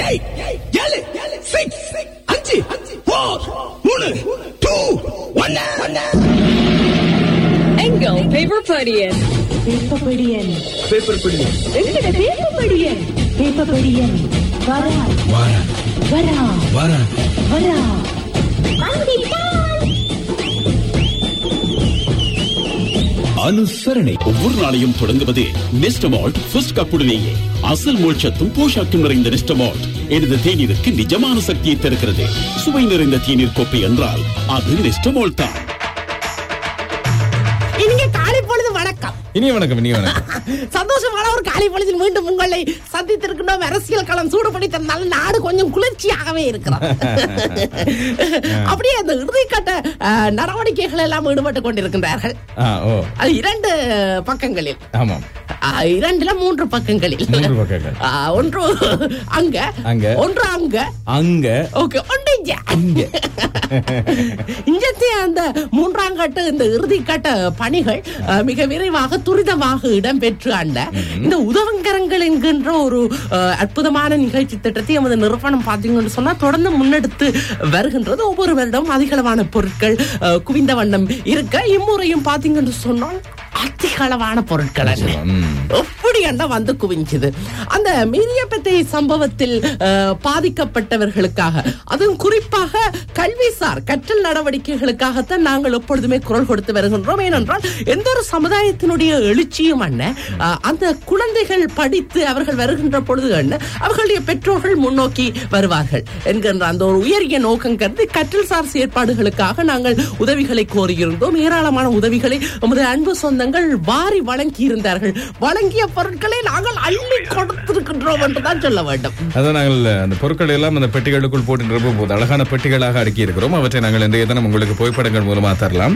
7 6 5 4 3 2 1 எங்கள் பேப்பர் படியன் வரா அனுசரணை ஒவ்வொரு நாளையும் தொடங்குவது நெஸ்டமால்ட் ஃபர்ஸ்ட் கப்புடனேயே. அசல் மோட்சத்தும் போஷாக்கும் நிறைந்த நெஸ்டமால்ட் எனது தேநீருக்கு நிஜமான சக்தியை தருகிறது. சுவை நிறைந்த தேநீர் கோப்பை என்றால் அது நெஸ்டமால்ட் தான். இனிய வணக்கம். சந்தோஷமான ஒரு காலை பொழுதில் மீண்டும் உங்களை சந்தித்திருக்கின்றோம். அரசியல் களம் சூடுபடுத்தினால நாடு கொஞ்சம் குளிர்ச்சியாகவே இருக்கிறோம். அப்படியே அந்த இறுதிக்கட்ட நடவடிக்கைகள் எல்லாம் ஈடுபட்டுக் கொண்டிருக்கின்றார்கள். அது 2 பக்கங்களில். ஆமாம், 2ல 3 பக்கங்களில். ஒன்று அங்க ஒன்று அங்க ஓகே ஒன்று இங்கே அந்த 3ஆம் கட்ட இந்த இறுதிக்கட்ட பணிகள் மிக விரைவாக துரிதமாக இடம்பெற்று இந்த உதவங்கரங்கள் என்கின்ற ஒரு அற்புதமான நிகழ்ச்சி திட்டத்தை நமது நிறுவனம் பாத்தீங்கன்னு சொன்னா தொடர்ந்து முன்னெடுத்து வருகின்றது. ஒவ்வொரு வருடம் அதிகளவான பொருட்கள் குவிந்த வண்ணம் இருக்க இம்முறையும் பாத்தீங்கன்னு சொன்னால் அதிகளவான பொருட்கள் எப்படி வந்து குவிஞ்சது. அந்த மீரியப்பத்தை சம்பவத்தில் பாதிக்கப்பட்டவர்களுக்காக, அதுவும் குறிப்பாக கல்விசார் கற்றல் நடவடிக்கைகளுக்காகத்தான் நாங்கள் எப்பொழுதுமே குரல் கொடுத்து வருகின்றோம். ஏனென்றால் எந்த ஒரு சமுதாயத்தினுடைய எழுச்சியும் அந்த குழந்தைகள் படித்து அவர்கள் வருகின்ற பொழுது அவர்களுடைய பெற்றோர்கள் முன்னோக்கி வருவார்கள் என்கின்ற அந்த ஒரு உயரிய நோக்கம் கருதி கற்றல் சார் செயற்பாடுகளுக்காக நாங்கள் உதவிகளை கோரியிருந்தோம். ஏராளமான உதவிகளை நமது அன்பு சொந்தங்கள் வாரி வழங்கி இருந்தார்கள். வழங்கிய பொருட்களை நாங்கள் அள்ளி கொடுத்திருக்கின்றோம் என்றுதான் சொல்ல வேண்டும். அதான் நாங்கள் அந்த பொருட்களை எல்லாம் அந்த பெட்டிகளுக்குள் போட்டு நிரப்பும் போது அழகான பெட்டிகளாக அடுக்கி இருக்கிறோம். அவற்றை நாங்கள் இந்த தினம் உங்களுக்கு புகைப்படங்கள் மூலமா தரலாம்.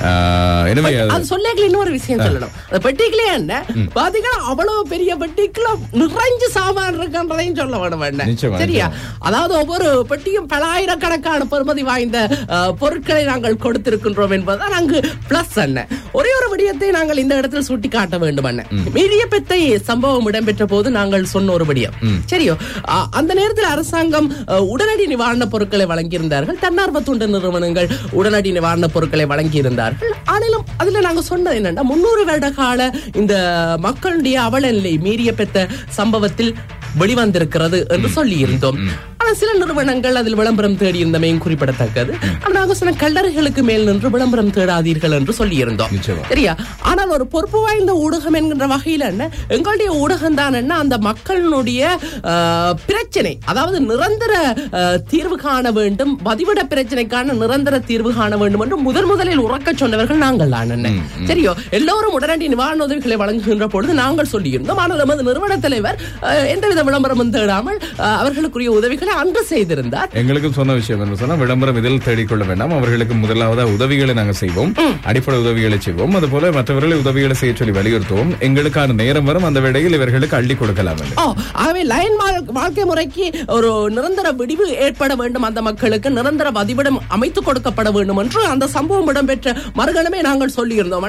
எனவே அது சொல்லேங்களே இன்னொரு விஷயம் சொல்லணும். அந்த பெட்டிகளே என்ன பாத்தீங்கன்னா அவ்வளவு பெரிய பெட்டிக்குள்ள நிறைஞ்சு சாமான் இருக்கின்றதையும் சொல்ல வேண்டும். சரியா? அதாவது ஒவ்வொரு பெட்டியும் பலாயிரக்கணக்கான பெறுமதி வாய்ந்த பொருட்களை நாங்கள் கொடுத்திருக்கின்றோம் என்பதுதான் அங்கு பிளஸ். ஒரே ஒரு விடயத்தை நாங்கள் இந்த இடத்தில் சுட்டி காட்ட வேண்டும். மீரியப்பத்தை சம்பவம் இடம்பெற்ற போது நாங்கள் சொன்ன ஒரு விடயம் சரியோ, அந்த நேரத்தில் அரசாங்கம் உடனடி நிவாரண பொருட்களை வழங்கியிருந்தார்கள். தன்னார்வ தொண்டு நிறுவனங்கள் உடனடி நிவாரண பொருட்களை வழங்கியிருந்தார்கள். ஆனாலும் அதுல நாங்க சொன்னது என்னன்னா 300 வருட கால இந்த மக்களுடைய அவல நிலை மீரியப்பெத்த சம்பவத்தில் வெளிவந்திருக்கிறது என்று சொல்லி இருந்தோம். ஆனா சில நிறுவனங்கள் அதில் விளம்பரம் தேடி இருந்தமையும் குறிப்பிடத்தக்கது. நாங்க சொன்ன கல்லறைகளுக்கு மேல் நின்று விளம்பரம் தேடாதீர்கள் என்று சொல்லி இருந்தோம். சரியா? ஆனால் ஒரு பொறுப்பு வாய்ந்த ஊடகம் என்கின்ற வகையில் எங்களுடைய ஊடகம் தான் அந்த மக்களுடைய பிரச்சனை, அதாவது நிரந்தர தீர்வு காண வேண்டும், பதிவிட பிரச்சனைக்கான நிரந்தர தீர்வு காண வேண்டும் என்று முதலில் உறக்க சொன்னவர்கள் நாங்கள் தான். சரியோ? எல்லோரும் உடனடி நிவாரண உதவிகளை வழங்குகின்ற பொழுது நாங்கள் சொல்லி இருந்தோம். ஆனால் நமது நிறுவன தலைவர் எந்தவித விளம்பரம் தேடாமல் அவர்களுக்குரிய உதவிகளை அன்று செய்திருந்தார். எங்களுக்கும் சொன்ன விஷயம் என்ன சொன்னா, விளம்பரம் இதில் தேடிக்கொள்ள வேண்டாம், அவர்களுக்கு முதலாவது உதவிகளை நாங்கள் செய்வோம், அடிப்படை உதவிகளை செய்வோம், அதுபோல மற்றவர்களை உதவிகளை செய்ய சொல்லி வலியுறுத்துவோம். எங்களுக்கான நேரம் வரும், அந்த வேளையில் இவர்களுக்கு அள்ளி கொடுக்கலாம். ஆகவே லைன் வாழ்க்கை முறைக்கு ஒரு நிரந்தர விடிவு ஏற்பட வேண்டும், அந்த மக்களுக்கு நிரந்தர பதிவிடம் அமைத்துக் கொடுக்கப்பட வேண்டும் என்று அந்த சம்பவம் இடம்பெற்ற மறுகணமே நாங்கள் சொல்லி இருந்தோம்.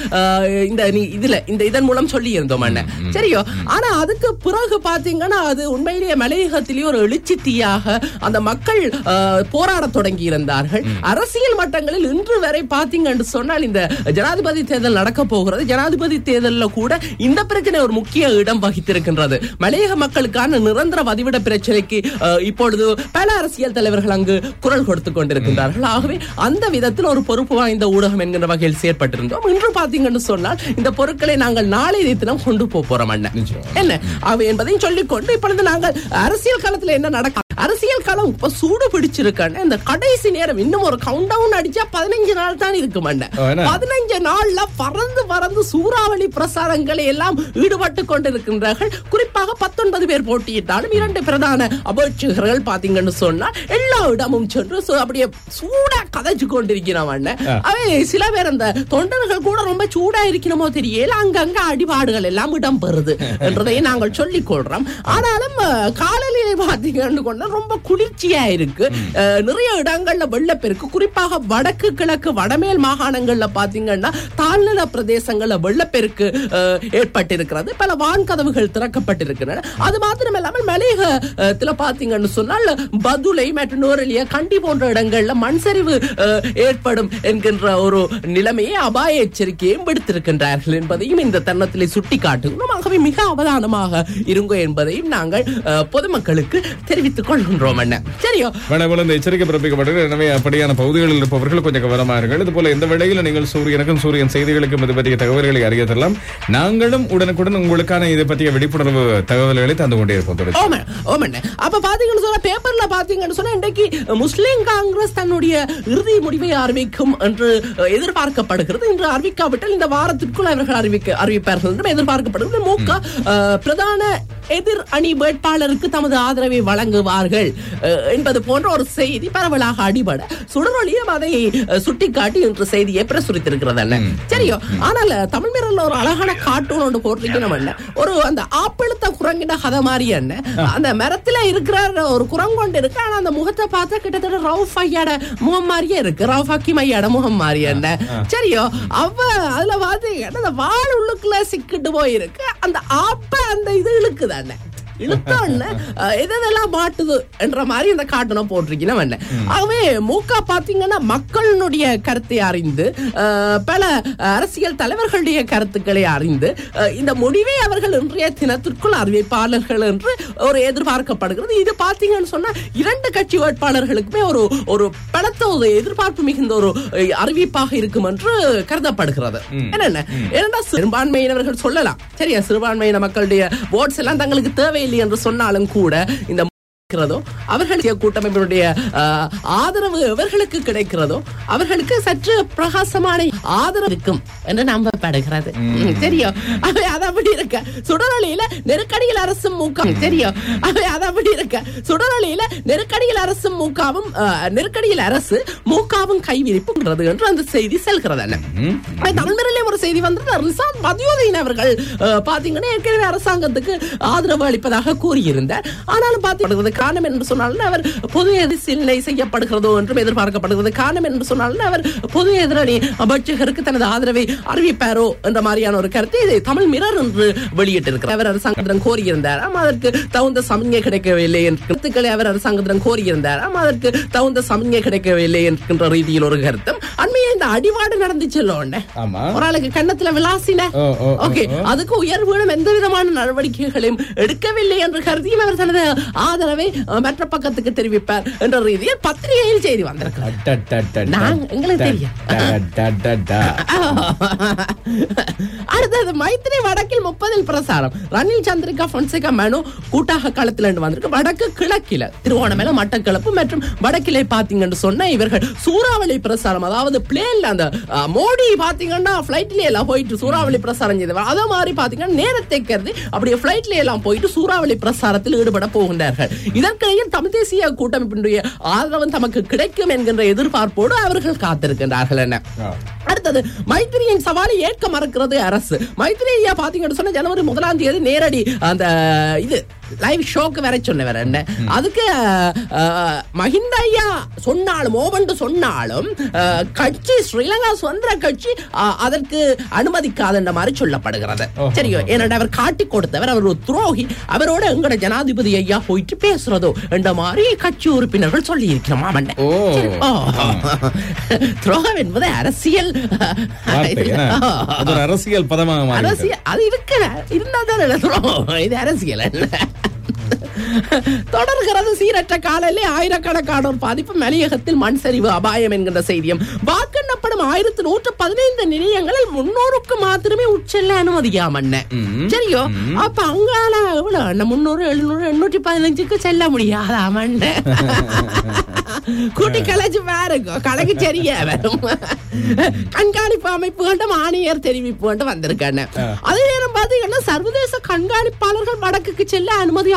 இதன் மூலம் சொல்லி இருந்தோம். சரியோ? ஆனா அதுக்கு பிறகு பாத்தீங்கன்னா அது உண்மையிலேயே மலையகத்திலேயே ஒரு எழுச்சி தீயாக அந்த மக்கள் போராட தொடங்கி இருந்தார்கள். அரசியல் மட்டங்களில் இன்று வரை பாத்தீங்கன்னு சொன்னால் இந்த ஜனாதிபதி தேர்தல் நடக்க போகிறது. ஜனாதிபதி தேர்தலில் கூட இந்த பிரச்சனை ஒரு முக்கிய இடம் வகித்திருக்கின்றது. மலையக மக்களுக்கான நிரந்தர பதிவிட பிரச்சனைக்கு இப்பொழுது பல அரசியல் தலைவர்கள் அங்கு குரல் கொடுத்துக் கொண்டிருக்கின்றார்கள். ஆகவே அந்த விதத்தில் ஒரு பொறுப்பு வாய்ந்த ஊடகம் என்கின்ற வகையில் செயற்பட்டிருந்தோம். இன்று பாத்தீங்கன்னு சொன்னால் இந்த பொருட்களை நாங்கள் நாளை தினம் கொண்டு போறோம் என்ன என்பதையும் சொல்லிக்கொண்டு இப்பொழுது நாங்கள் அரசியல் களத்தில் என்ன நடக்க, அரசியல் களம் இப்ப சூடு பிடிச்சிருக்காங்க. இந்த கடைசி நேரம் இன்னும் ஒரு கவுண்ட் டவுன் அடிச்சா 15 நாள் தான் இருக்கு. 15 நாள்ல பறந்து சூறாவளி பிரசாரங்களை எல்லாம் ஈடுபட்டு கொண்டிருக்கின்றார்கள். குறிப்பாக 19 பேர் போட்டியிட்டாலும் 2 பிரதான அபேட்சகர்கள் பாத்தீங்கன்னு சொன்னால் எல்லா இடமும் சென்று அப்படியே சூடா கதைச்சு கொண்டிருக்கிறவன். அவை சில பேர் அந்த தொண்டர்கள் கூட ரொம்ப சூடா இருக்கணுமோ தெரியல, அங்கங்க அடிபாடுகள் எல்லாம் இடம் பெறுது என்றதை நாங்கள் சொல்லிக் கொள்றோம். ஆனாலும் காலநிலை பார்த்தீங்கன்னு கொண்டா ரொம்ப குளிர்ச்சியா இருக்கு. நிறைய இடங்கள்ல வெள்ளப்பெருக்கு, குறிப்பாக வடக்கு கிழக்கு வடமேல் மாகாணங்கள்ல பாத்தீங்கன்னா தாழ்நில பிரதேசங்கள்ல வெள்ளப்பெருக்கு ஏற்பட்டிருக்கிறது. பல வான்கதவுகள் திறக்கப்பட்டிருக்கின்றன. அது மாத்திரமில்லாமல் மலையகத்துல பாத்தீங்கன்னு சொன்னால் பதுளை மற்றும் நுவரெலியா, கண்டி போன்ற இடங்கள்ல மண் சரிவு ஏற்படும் என்கின்ற ஒரு நிலைமையை அபாய எச்சரிக்கையும் விடுத்திருக்கின்றார்கள் என்பதையும் இந்த தருணத்திலே சுட்டிக்காட்டுகிறோம். ஆகவே மிக அவதானமாக இருங்க என்பதையும் நாங்கள் பொதுமக்களுக்கு தெரிவித்துக் கொள்கின்றோம். சரியோ, இந்த எச்சரிக்கை பிறப்பிக்கப்பட்டது. எனவே அப்படியான பகுதிகளில் இருப்பவர்கள் கொஞ்சம் கவனமாக இருங்கள். இது போல எந்த வேளையில் நீங்கள் சூரியனுக்கும் சூரியன் செய்திகளுக்கும் இது பற்றிய தகவல்களை அறிய தரலாம். நாங்களும் உடனுக்குடன் உங்களுக்கான இதை பற்றிய விழிப்புணர்வு தகவல்களை தந்து கொண்டே இருப்போம். அப்ப பாத்தீங்கன்னு சொன்னா பேப்பர்ல பாத்தீங்கன்னு சொன்னா இன்றைக்கு முஸ்லிம் காங்கிரஸ் தன்னுடைய இறுதி முடிவை அறிவிக்கும் என்று எதிர்பார்க்கப்படுகிறது. இன்று அறிவிக்காவிட்டால் இந்த வாரத்திற்குள் அவர்கள் அறிவிப்பார்கள் என்று எதிர்பார்க்கப்படுகிறது. மு.க. பிரதான எதிர் அணி வேட்பாளருக்கு தமது ஆதரவை வழங்குவார்கள் என்பது போன்ற ஒரு செய்தி பரவலாக அடிபட சுடரொலியும் அதை சுட்டிக்காட்டி இன்று செய்தியை பிரசுரித்திருக்கிறது. சரியோ, ஆனால் தமிழ் மீறல் ஒரு அழகான கார்ட்டூன் ஒன்று போட்டிருக்கணும். ஒரு அந்த ஆப்பிளுத்த குரங்கின கதை மாதிரி என்ன, அந்த மரத்துல இருக்கிற ஒரு குரங்கொண்டு இருக்கு. ஆனா அந்த முகத்தை பார்த்தா கிட்டத்தட்ட ரவுஃப் ஐயாட முகம் மாதிரியே இருக்கு. ரவுஃப் ஹக்கீம் ஐயாட முகம் மாதிரி என்ன. சரியோ, அதுல பாத்தீங்கன்னா அந்த வால் உள்ளுக்குள்ள சிக்கிட்டு போயிருக்கு. அந்த ஆப்ப அந்த இது இழுக்குதானே, இழுத்தோன்னு எதெல்லாம் மாட்டுது என்ற மாதிரி இந்த காட்டணும் போட்டிருக்கீங்க. ஆகவே மு.க. பாத்தீங்கன்னா மக்களுடைய கருத்தை அறிந்து, பல அரசியல் தலைவர்களுடைய கருத்துக்களை அறிந்து இந்த முடிவை அவர்கள் இன்றைய தினத்திற்குள் அறிவிப்பாளர்கள் என்று ஒரு எதிர்பார்க்கப்படுகிறது. இது பாத்தீங்கன்னு சொன்னா இரண்டு கட்சி வேட்பாளர்களுக்குமே ஒரு பலத்த ஒரு எதிர்பார்ப்பு மிகுந்த ஒரு அறிவிப்பாக இருக்கும் என்று கருதப்படுகிறது. என்னன்னா சிறுபான்மையினர்கள் சொல்லலாம், சரியா, சிறுபான்மையின மக்களுடைய ஓட்ஸ் எல்லாம் தங்களுக்கு தேவையில்லை என்று சொன்னாலும் கூட இந்த அவர்களுடைய கூட்டமைப்பினுடைய ஆதரவு எவர்களுக்கு கிடைக்கிறதோ அவர்களுக்கு சற்று பிரகாசமான ஆதரவு இருக்கும் என்று நம்பப்படுகிறது. தெரியும், அவை அதப்படி இருக்க சுடரொலியில நெருக்கடியில் அரசும் மூக்கம் தெரியும், அவை அதப்படி இருக்க சுடரொலியில நெருக்கடியில் அரசும் மூக்காவும் நெருக்கடியில் அரசு மூக்காவும் கைவிரிப்புங்கிறது என்று அந்த செய்தி செல்கிறது. தமிழ்மரிலே ஒரு செய்தி வந்து ரிசான் மதியுதீன் அவர்கள் பாத்தீங்கன்னா ஏற்கனவே அரசாங்கத்துக்கு ஆதரவு அளிப்பதாக கூறியிருந்தார். ஆனாலும் பாத்தீங்கன்னா காரணம் என்று சொன்னாலும் அவர் பொது எதிர்சிலை செய்யப்படுகிறதோ என்றும் எதிர்பார்க்கப்படுகிறது. காரணம் என்று சொன்னாலும் அவர் பொது எதிரணி அபட்சகருக்கு தனது ஆதரவை அறிவிப்பாரோ என்ற மாதிரியான ஒரு கருத்தை இதை தமிழ் மிரர் என்று வெளியிட்டிருக்கிறார். அவர் அரசாங்கத்திடம் கோரியிருந்தார், அதற்கு தகுந்த சமன்யை கிடைக்கவில்லை என்ற கருத்துக்களை அவர் அரசாங்கத்திடம் கோரியிருந்தார், அதற்கு தகுந்த சமன்யை கிடைக்கவில்லை என்கின்ற ரீதியில் ஒரு கருத்தும் அண்மையில் இந்த அடிவாடு நடந்துச்சல்ல ஒரு ஆளுக்கு கண்ணத்துல விளாசின அதுக்கு உயர்வுகளும் எந்த விதமான நடவடிக்கைகளையும் எடுக்கவில்லை என்று கருதியும் அவர் தனது ஆதரவை மற்ற பக்கத்துக்கு தெரிவிப்பார் என்ற ரீதியில் பத்திரிகையில் செய்தி வந்திருக்கிறது. எங்களுக்கு தெரியும். அடுத்தது மைத்திரி வடக்கில் 30 பிரசாரம். ரணில் சந்திரிகா பொன்சேகா மனு கூட்டாக களத்தில் வந்திருக்கு. வடக்கு கிழக்கில திருவோணமலை மட்டக்களப்பு மற்றும் வடக்கிலே பாத்தீங்கன்னு சொன்ன இவர்கள் சூறாவளி பிரசாரம், அதாவது பிளேன்ல அந்த மோடி பாத்தீங்கன்னா பிளைட்ல எல்லாம் போயிட்டு சூறாவளி பிரசாரம் செய்தவர். அதே மாதிரி பாத்தீங்கன்னா நேரத்தை கருதி அப்படியே பிளைட்ல எல்லாம் போயிட்டு சூறாவளி பிரசாரத்தில் ஈடுபட போகின்றார்கள். இதற்கிடையில் தமிழ் தேசிய கூட்டமைப்பினுடைய ஆதரவு தமக்கு கிடைக்கும் என்கின்ற எதிர்பார்ப்போடு அவர்கள் காத்திருக்கின்றார்கள். என்ன அடுத்தது மைத்திரியின் சவாலை ஏற்க மறுக்கிறது அரசு. மைத்திரி ஐயா பாத்தீங்கன்னு சொன்ன ஜனவரி 1 நேரடி அந்த இது லைவ் ஷோக்கு வர சொன்னவர் என்ன, அதுக்கு மஹிந்த ஐயா சொன்னாலும் ஓவண்டு சொன்னாலும் கட்சி ஸ்ரீலங்கா சுதந்திர கட்சி அதற்கு அனுமதிக்காத மாதிரி சொல்லப்படுகிறது. சரியோ, ஏனென்றால் அவர் காட்டி கொடுத்தவர், அவர் ஒரு துரோகி, அவரோட எங்கட ஜனாதிபதி ஐயா போயிட்டு பேசுறதோ என்ற மாதிரி கட்சி உறுப்பினர்கள் சொல்லி இருக்கிறோம். துரோகம் என்பது அரசியல் அரசியல் பதமாக அது இருக்கு இருந்தாதான் இது அரசியல். தொடர்கிறது சீரற்ற காலையிலே ஆயிரக்கணக்கானோர் பாதிப்பு. மலையகத்தில் மண் சரிவு அபாயம் என்கின்ற செய்தியும் வாக்கெண்ணப்படும் 1115 நிலையங்களில் 300க்கு மாத்திரமே உட்செல்ல அனுமதியாமண்ண. சரியோ, அப்ப அங்கால எவ்வளவு 300 700 815க்கு செல்ல முடியாதாமண்ண. கூட்டி கலைச்சு பாருங்க, கலைக்கு சரியா வரும். கண்காணிப்பு அமைப்புகள் ஆணையர் தெரிவிப்பு வந்திருக்காங்க. அதே நேரம் பாத்தீங்கன்னா சர்வதேச கண்காணிப்பாளர்கள் வடக்குக்கு செல்ல அனுமதி அவசியம்.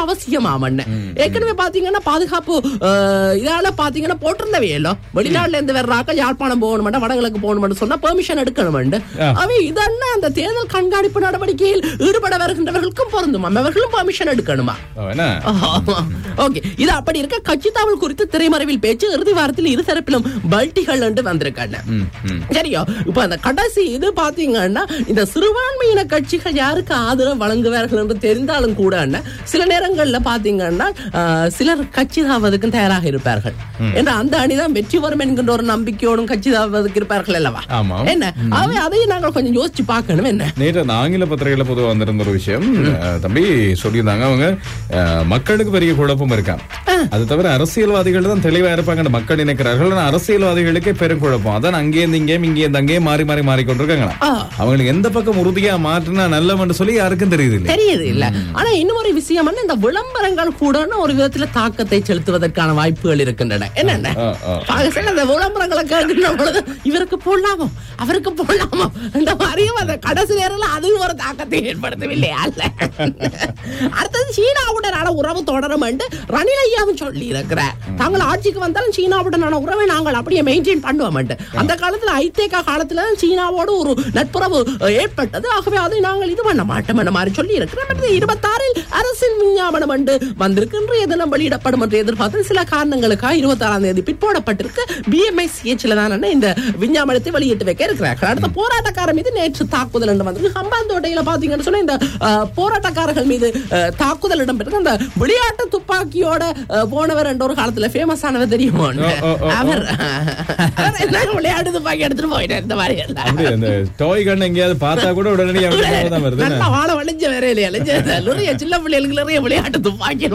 மாமண்ண ஏற்கனவே பாத்தீங்கன்னா பாதுகாப்பு இதால பாத்தீங்கன்னா போட்டிருந்தவே இல்ல வெளிநாட்டுல இருந்து வர்றாக்க யாழ்ப்பாணம் போகணும் வடகிழக்கு போகணும் சொன்னா பெர்மிஷன் எடுக்கணும் அவை இதென்ன அந்த தேர்தல் கண்காணிப்பு நடவடிக்கையில் ஈடுபட வருகின்றவர்களுக்கும் பொருந்தும் அவர்களும் பெர்மிஷன் எடுக்கணுமா? ஓகே, இது அப்படி இருக்க கட்சி தாவல் குறித்து திரைமறைவில் பேச்சு இறுதி வாரத்தில் இருதரப்பிலும் பல்டிகள் வந்திருக்காங்க. சரியா? இப்ப அந்த கடைசி இது பாத்தீங்கன்னா இந்த சிறுபான்மையின கட்சிகள் யாருக்கு ஆதரவு வழங்குவார்கள் என்று தெரிந்தாலும் கூட சில நேரங்கள்ல பாத்தீங்கன்னா சிலர் கட்சி தாவதுக்கு தயாராக இருப்பார்கள் என்ற அந்த அணிதான் வெற்றி வரும் என்கின்ற ஒரு நம்பிக்கையோடும் கட்சி தாவதுக்கு இருப்பார்கள் அல்லவா? என்ன அதையும் நாங்கள் கொஞ்சம் யோசிச்சு பார்க்கணும். என்ன நேற்று ஆங்கில பத்திரிகையில பொதுவாக வந்திருந்த ஒரு விஷயம் தம்பி சொல்லியிருந்தாங்க, அவங்க மக்களுக்கு பெரிய குழப்பம் இருக்கா, அது தவிர அரசியல்வாதிகள் தான் தெளிவா இருப்பாங்க மக்கள் நினைக்கிறார்கள், அரசியல்வாதிகளுக்கே பெரும் குழப்பம், அதான் அங்கேயிருந்து இங்கேயும் இங்கேயிருந்து அங்கேயும் மாறி மாறி மாறிக்கொண்டிருக்காங்களா, அவங்களுக்கு எந்த பக்கம் உறுதியா மாற்றினா நல்லவன்னு சொல்லி யாருக்கும் தெரியுது இல்ல. ஆனா இன்னொரு விஷயம் இந்த விளம்பரங்கள் கூட ஒரு விதத்துல தாக்கத்தை செலுத்துவதற்கான வாய்ப்புகள் இருக்கின்றன. என்னென்ன விளம்பரங்களை கேட்கின்ற இவருக்கு போடலாமோ அவருக்கு போடலாமோ இந்த மாதிரியும் அந்த கடைசி நேரம் அது ஒரு தாக்கத்தை ஏற்படுத்தவில்லையா? அடுத்தது சீனாவுடனான உறவு தொடரும் என்று ரணில் ஐயாவும் சொல்லி இருக்கிறார். தாங்கள் ஆட்சிக்கு வந்தாலும் சீனாவுடனான உறவை நாங்கள் அப்படியே மெயின்டைன் பண்ணுவோம். அந்த காலத்துல ஐதேகா காலத்துல சீனாவோடு ஒரு நட்புறவு ஏற்பட்டது, ஆகவே அதை நாங்கள் இது பண்ண மாட்டோம் என்ற மாதிரி சொல்லி இருக்கிறோம். 26 அரசின் விஞ்ஞாபனம் என்று வந்திருக்கின்ற தினம் வெளியிடப்படும் என்று எதிர்பார்த்து சில காரணங்களுக்காக 26ஆம் தேதி பிற்போடப்பட்டிருக்கு. BMICHல தான் இந்த விஞ்ஞாபனத்தை வெளியிட்டு வைக்க இருக்கிறார்கள். அடுத்த போராட்டக்காரர் மீது நேற்று தாக்குதல் என்று வந்திருக்கு. ஹம்பாந்தோட்டையில பாத்தீங்கன்னு சொன்னா இந்த போராட்டக்காரர்கள் மீது தாக்குதல் இடம்பெற்றது. அந்த விளையாட்டு துப்பாக்கியோட போனவர் என்ற ஒரு காலத்துல ஃபேமஸ் ஆனவர் தெரியுமோ, அவர் விளையாட்டு துப்பாக்கி எடுத்துட்டு போயிட்டார். இந்த மாதிரி டாய் கன் எங்கேயாவது பார்த்தா கூட உடனடியாக வாழ வளைஞ்ச வேற இல்லையா, நிறைய சின்ன பிள்ளைகளுக்கு நிறைய விளையாட்டு துப்பாக்கி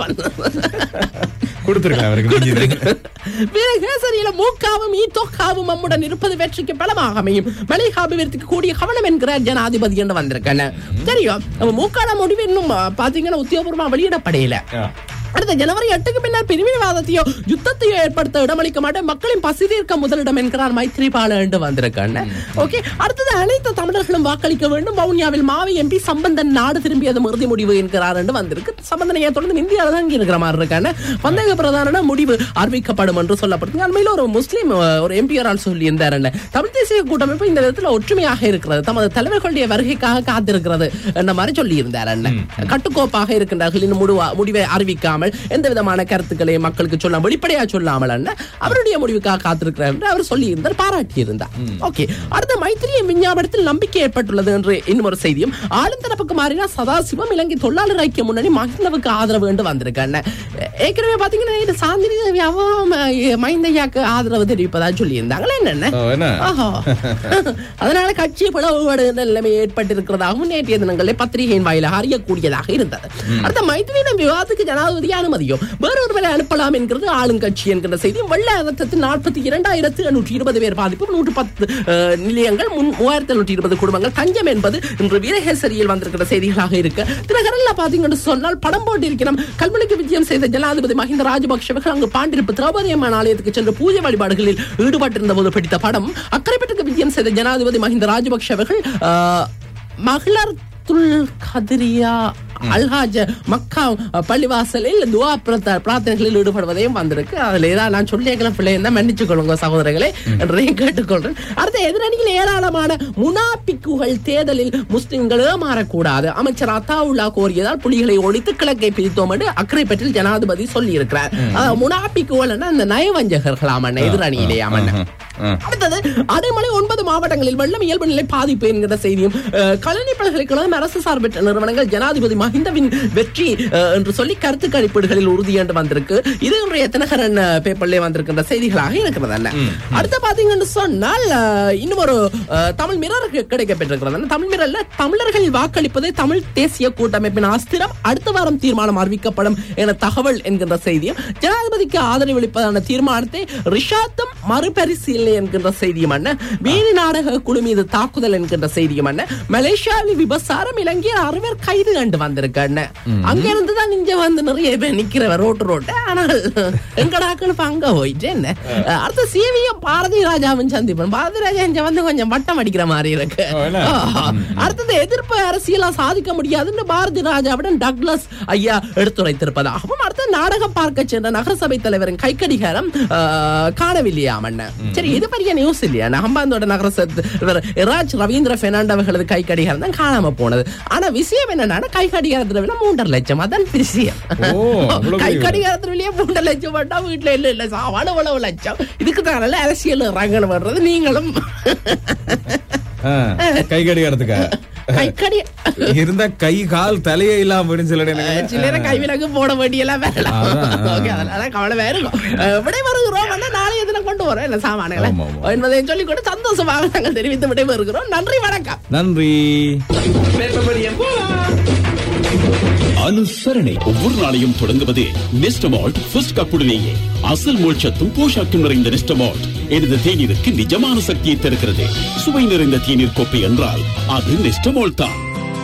மூக்காவும் ஈத்தோக்காவும் நம்முடன் இருப்பது வெற்றிக்கு பலமாக அமையும், மலைக அபிவிருத்திக்கு கூடிய கவனம் என்கிறார் ஜனாதிபதி என்று வந்திருக்கேன். தெரியும், மூக்கான முடிவு இன்னும் பாத்தீங்கன்னா உத்தியோகபூர்வமா வெளியிடப்படையில. அடுத்த ஜனவரி 8க்கு பின்னர் பிரிவினைவாதத்தையோ யுத்தத்தையோ ஏற்படுத்த இடமளிக்க மாட்டேன், மக்களின் பசி தீர்க்க முதலிடம் என்கிறார் மைத்ரிபால என்று வந்திருக்காங்க. ஓகே, அடுத்தது அனைத்து தமிழர்களும் வாக்களிக்க வேண்டும், வவுனியாவில் மாவி MP சம்பந்தன் நாடு திரும்பியது இறுதி முடிவு என்கிறார் என்று வந்திருக்கு. சம்பந்தனையை தொடர்ந்து இந்தியாவில் தான் இருக்கிற மாதிரி இருக்காங்க. சந்தேக பிரதான முடிவு அறிவிக்கப்படும் என்று சொல்லப்படுது. அண்மையில் ஒரு முஸ்லீம் ஒரு எம்பியரால் சொல்லி இருந்தார், தமிழ் தேசிய கூட்டமைப்பு இந்த விதத்தில் ஒற்றுமையாக இருக்கிறது, தமது தலைவர்களுடைய வருகைக்காக காத்திருக்கிறது என்ற மாதிரி சொல்லி இருந்தார். கட்டுக்கோப்பாக இருக்கின்றார்கள், இன்னும் முடிவை அறிவிக்காமல் எந்த விதமான கருத்துக்களை மக்களுக்கு சொல்லாமல் வெளிப்படையா சொல்லாமல் அவருடைய முடிவுக்காக காத்திருக்கிறார் என்று அவர் சொல்லி இருந்தார், பாராட்டி இருந்தார். ஓகே, அடுத்த மைத்திரியின் விஞ்ஞாபனத்தில் நம்பிக்கை ஏற்பட்டுள்ளது என்று இன்னொரு செய்தியும். ஆளும் தரப்புக்கு மாறினா சதாசிவம் இலங்கை தொழிலாளர் ஐக்கிய முன்னணி மஹிந்தவுக்கு ஆதரவு என்று வந்திருக்காங்க. ஏற்கனவே பாத்தீங்கன்னா சாந்தினி தேவியாவும் மஹிந்தையாக்கு ஆதரவு தெரிவிப்பதா சொல்லி இருந்தாங்களே. என்னென்ன அதனால கட்சி பிளவுபடு நிலைமை ஏற்பட்டிருக்கிறதாகவும் நேற்றைய தினங்களில் பத்திரிகையின் வாயிலாக அறியக்கூடியதாக இருந்தது. அடுத்த மைத்திரியின் விவாதத்துக்கு ஜனாதிபதி அனுமதியோ வேறொருவரை அனுப்பலாம் என்கிறது ஆளுங்கட்சி என்கிற செய்தி. வெள்ள அழுத்தத்தில் 42,820 பேர் பாதிப்பு, 110 நிலையங்கள், 3,720 குடும்பங்கள் தஞ்சம் என்பது இன்று வீரகேசரியில் வந்திருக்கிற செய்திகளாக இருக்கு. தினகரன்ல பாத்தீங்கன்னு சொன்னால் படம் போட்டிருக்கிறோம். கல்முனைக்கு விஜயம் செய்த ஜனாதிபதி மஹிந்த ராஜபக்ஷவர்கள் அங்கு பாண்டிருப்பு திரௌபதி அம்மன் ஆலயத்துக்கு சென்று பூஜை வழிபாடுகளில் ஈடுபட்டிருந்த போது பிடித்த படம். அக்கரைப்பட்டுக்கு விஜயம் செய்த ஜனாதிபதி மஹிந்த ராஜபக்ஷவர்கள் மகளிர் கதிரியா அல்ஹாஜ் மக்கா பள்ளிவாசலில் துவா பிரார்த்தனைகளில் ஈடுபடுவதையும் வந்திருக்கு. அதுல ஏதாவது நான் சொல்லியிருக்கிற பிள்ளை இருந்தா மன்னிச்சு கொள்ளுங்க சகோதரர்களே என்றையும் கேட்டுக்கொள்றேன். அடுத்த எதிரணியில் ஏராளமான முனாபிக்குகள் தேர்தலில் முஸ்லிம்கள் ஏமாறக்கூடாது, அமைச்சர் அத்தாவுல்லா கோரியதால் புலிகளை ஒழித்து கிழக்கை பிரித்தோம் என்று அக்கரைப்பற்றில் ஜனாதிபதி சொல்லி இருக்கிறார். முனாபிக்குகள் இந்த நயவஞ்சகர்களாம் எதிரணியிலேயாம். அடுத்தது அடைமலை 9 மாவட்டங்களில் வெள்ளம் இயல்பு நிலை பாதிப்பு என்கிற செய்தியும். கல்வி பல்கலைக்கழகம் அரசு சார்பற்ற நிறுவனங்கள் ஜனாதிபதி மஹிந்தவின் வெற்றி என்று சொல்லி கருத்து கணிப்பீடுகளில் உறுதி என்று வந்திருக்கு. இது இன்றைய தினகரன் பேப்பர்ல வந்திருக்கின்ற செய்திகளாக இருக்கிறது. அடுத்த பாத்தீங்கன்னு சொன்னால் இன்னும் ஒரு தமிழ் மிரர் கிடைக்கப்பட்டிருக்கிறது. தமிழ் மிரர்ல தமிழர்கள் வாக்களிப்பதை தமிழ் தேசிய கூட்டமைப்பின் அஸ்திரம், அடுத்த வாரம் தீர்மானம் அறிவிக்கப்படும் என தகவல் என்கின்ற செய்தியும். ஜனாதிபதிக்கு ஆதரவளிப்பதான தீர்மானத்தை ரிஷாத்தும் மறுபரிசீலனை வேலை என்கின்ற செய்தியும் என்ன, வேணி நாடக குழு மீது தாக்குதல் என்கின்ற செய்தியும் என்ன, மலேசியாவில் விபசாரம், இலங்கையில் 6 பேர் கைது கண்டு வந்திருக்காங்க. அங்க இருந்துதான் இங்க வந்து நிறைய பேர் நிக்கிறவர் ரோட்டு. ஆனால் எங்கடாக்கள் அங்க போயிட்டு என்ன அடுத்த சிவிஎம் பாரதி ராஜாவின் சந்திப்பன். பாரதி ராஜா இங்க வந்து கொஞ்சம் வட்டம் அடிக்கிற மாதிரி இருக்கு. அடுத்தது எதிர்ப்பு அரசியலா சாதிக்க முடியாதுன்னு பாரதி ராஜாவுடன் டக்ளஸ் ஐயா எடுத்துரைத்திருப்பதாகவும், அடுத்த நாடகம் பார்க்க சென்ற நகரசபை தலைவரின் கைக்கடிகாரம் காணவில்லையாமண்ண. சரி, இது பெரிய நியூஸ் இல்லையா? ஹம்பாந்தோட நகரசபை ராஜ் ரவீந்திர பெர்னாண்டோ அவர்களது கைக்கடிகாரம் தான் காணாம போனது. ஆனா விஷயம் என்னன்னா, கைக்கடிகாரத்துல விலை 3.5 லட்சம். அதான் விஷயம். கைக்கடிகாரத்துல விலையே 3.5 லட்சம் பண்ணா வீட்டுல இல்ல சாவான உழவு லட்சம். இதுக்கு தான் அரசியல் ரங்கன்னு வர்றது. நீங்களும் கை கடிகாரத்துக்கா இருந்த கை கால் தலையே இல்லாம சில கைவிலக்கு போட வேண்டியெல்லாம் கவலை வேற இருக்கும். விடை வருகிறோம், நாளைய தினம் கொண்டு வரோம் இல்ல சாமான்களை என்பதை சொல்லிக் கொண்டு சந்தோஷமாக நாங்கள் தெரிவித்து விடை வருகிறோம். நன்றி, வணக்கம். நன்றி. அனுசரணை ஒவ்வொரு நாளையும் தொடங்குவது நெஸ்டமால்ட் ஃபர்ஸ்ட் கப்புடனேயே. அசல் மோட்சத்தும் போஷாக்கும் நிறைந்த நெஸ்டமால்ட் எனது தேநீருக்கு நிஜமான சக்தியை தருகிறது. சுவை நிறைந்த தேநீர் கோப்பை என்றால் அது நெஸ்டமால்ட் தான்.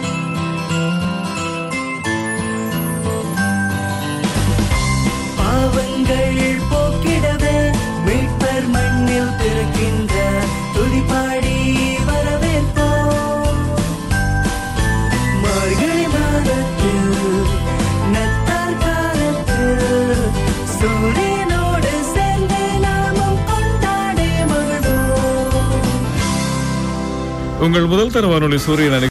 பாவங்கள் போக்கிடவே மீட்பர் மண்ணில் பிறக்கின்ற துதிபாடி வரவேற்போம். மார்கழி மாதத்தில் நத்தார் காலத்தில் சூரியனோடு சேர்ந்து நாமும் கொண்டாடி மகிழ்வோம். உங்கள் முதல் தர வானொலி சூரியன்